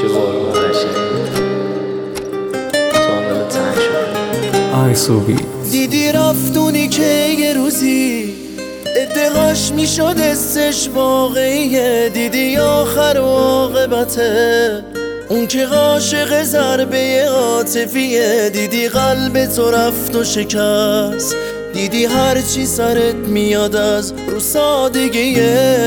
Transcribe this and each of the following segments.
چه بارون قشنگ تانل تنگ شد. آی صوبی دیدی رفتونی که یه روزی ادعاش میشد استش واقعیه، دیدی آخر و عاقبته اون که عاشق ضربه عاطفیه، دیدی قلب تو رفت و شکست، دیدی هرچی سرت میاد از رو سادگیه،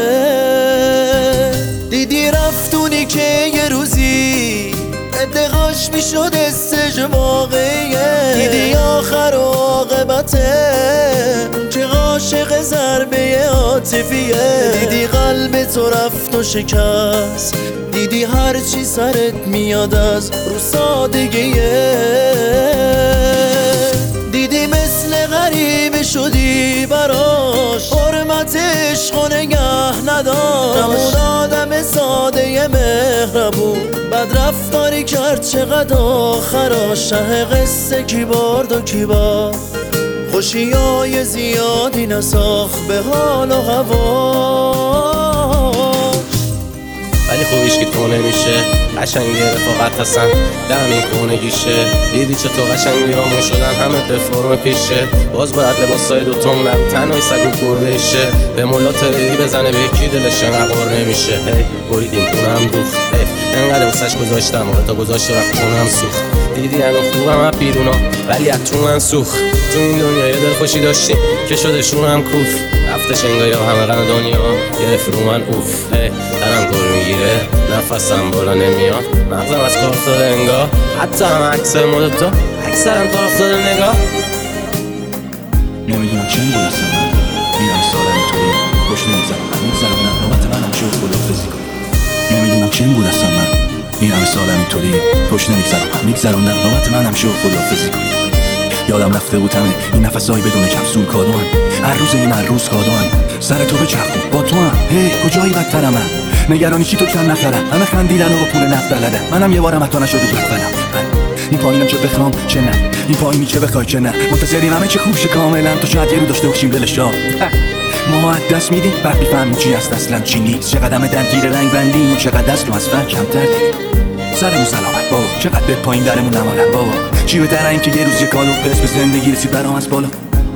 دیدی رفتونی که یه روزی ادعاش میشد استش واقعیه، دیدی آخر و عاقبته اون که عاشق ضربه عاطفیه، دیدی قلب تو رفت و شکست، دیدی هرچی سرت میاد از رو سادگیه، دیدی مثل غریبه شدی براش، حرمت عشق و نگه نداشت، همون آدم ساده مهربون بد رفتاری کرد چقدر آخراش، شه قصه کی برد و کی باخت، خوشیای زیادی نساخ به حال و هواش، ولی خوبیش که تو نمیشه قشنگی رفاقت هستن دم این کونگیشه، دیدی چطور قشنگی همون شدن همه به فرم پیشه، باز باید لباسای دوتون نرو تنهای سگ و گربهشه، به مولا تریدی بزنه به یکی دلش انقدر نمیشه، هی بریدیم اونم دوخت، انقدر واسش گذاشتم تا گذاشت و رفت اونم سوخت، دیدی هنو خوبم از بیرونا ولی از تو من سوخت، تو این دنیا یه دل خوشی داشتیم که شدشون هم کوف، رفتش انگاری همه غن دنیا گرفت رو من اوف، درم گل میگیره نفسم بالا نمیاد، مغزم از کار افتاده انگار، حتی هم عکس مورد تو اکثرم تا افتاده نگاه، نمیدونم چه بود اصلا من میرم سالم اینطوری پشت نمیزنم میگذرم نوبت منم شد خداحافظی کنم، نمیدونم چه بود اصلا من میرم سالم اینطوری پشت میگذرم نوبت منم شد خداحافظی کنم، یادم رفته بود همه این نفسایی بدون کپسول کادو هم، هر روز این هر روز کادو هم، سر تو بچرخون با تو هم، کجایی بدترم من نگرانی چی تو کم نخرم، همه خندیدن و پول نفت بلدن، منم یه بارم حتی نشده جفتنم، این پایینم چه بخوام چه نه، این پایینی که بخوای چه نه، منتظریم همه چه خوشه کاملا تو شاید یه رو داشته باشیم دلش جا، ما دست میدیم بعد میفهمیم چی هست اصلا چی نیست، چقدر همه درگیر رنگ بندیم و چقدر دست رو از فن کمتر داریم، سرمون سلامت بابا چقدر به پایین درمون نمالم بابا، چی بهتره این که یه روز یه کالو پس به زندگی رسید برام از بالا.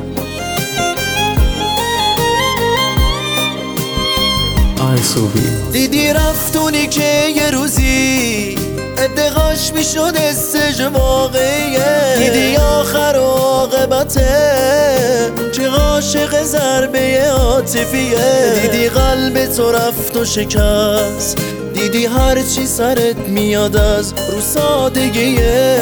آی صوبی دیدی رفتونی که یه روزی ادعاش میشد استج واقعیه، دیدی آخر و عاقبته که عاشق ضربه عاطفیه، دیدی قلب تو رفت و شکست، دیدی هرچی سرت میاد از رو سادگیه،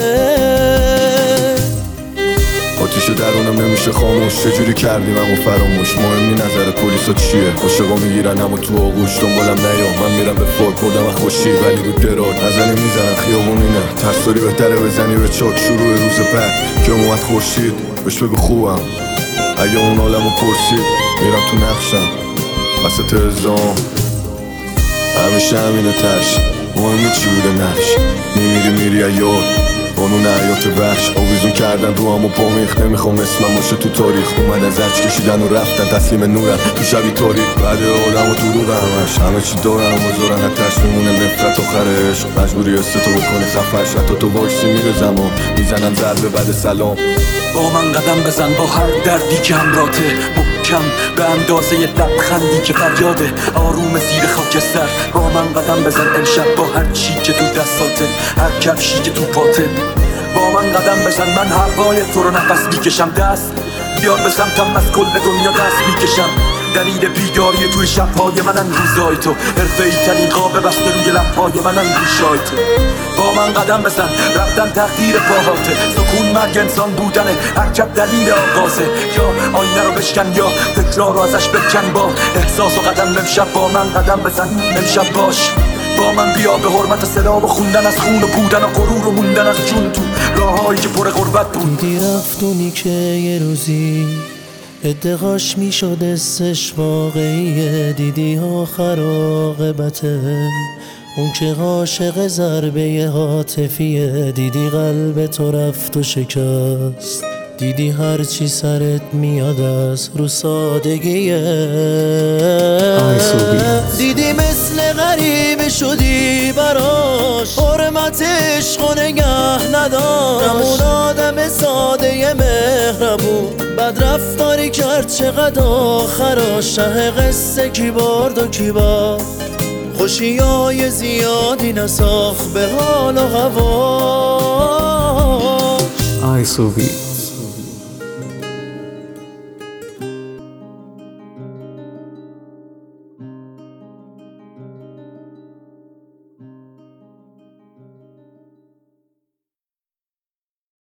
آتیش درونم نمیشه خاموش، چجوری کردیم همو فراموش، مهم نی نظر پلیسا چیه، عاشقا میگیرن اما تو آغوش، دنبالم نیا من میرم به فوق بردم از خوشی، ولی رو درار نزنی میزنن خیابونی نه، ترساری بهتره بزنی به چاک، شروع روز بعد که اومد خورشید بهش بگو خوبم، اگه اون عالمو پرسید میرم تو نقشم وسط الزام، همیشه همینه تش، مهمی چی بوده نقش، میری یاد قانون حیات وحش، آویزون کردن رو هم و بامیخ، نمیخوام اسمم باشه تو تاریخ، اومد از عج کشیدن و رفتن تسلیم نورن تو شبی تاریک، بعد آدم و دروغ همه چی دارن و مزارن، حتش میمونه نفرت آخر عشق، مجبوری استو بکنی خفش، حتی تو وایسی میره زمان میزنن ضربه بعد سلام، با من قدم بزن با هر دردی که همراته، محکم به اندازه لبخندی که فریاده، آروم زیر خاکستر با من قدم بزن امشب، با هر چی که تو دستاته هر کفشی که تو پاته، با من قدم بزن من هوای تو رو نفس میکشم، دست بیار به سمتم از کل دنیا دست میکشم، دلیل بیداری توی شبهای منن روزای تو، حرفه‌ای ترین قاب بسته روی لبهای منن گوشای تو، با من قدم بزن رفتن تقدیر پاهاته، سکون مرگ انسان بودنه هرچب دلیل آغازه، یا آینه رو بشکن یا فکرها رو ازش بکن، با احساس و قدم امشب با من قدم بزن امشب باش، با من بیا به حرمت صدا و خوندن از خون و بودن و غرور و موندن از جون تو راههایی که پر غربت بود، دیدی رفتونی که یه روزی ادعاش میشد استش واقعیه، دیدی آخر عاقبته اون که عاشق ضربه عاطفیه، دیدی قلب تو رفت و شکست، دیدی هرچی سرت میاد از رو سادگیه، آی صوبی دیدی مثل غریبه شدی برام، عشق و نگه نداشت، همون آدم ساده مهربون بد رفتاری کرد چقدر آخراش شه قصه کی برد و کی باخت، خوشیای زیادی نساخت به حال و هوا. I so weak.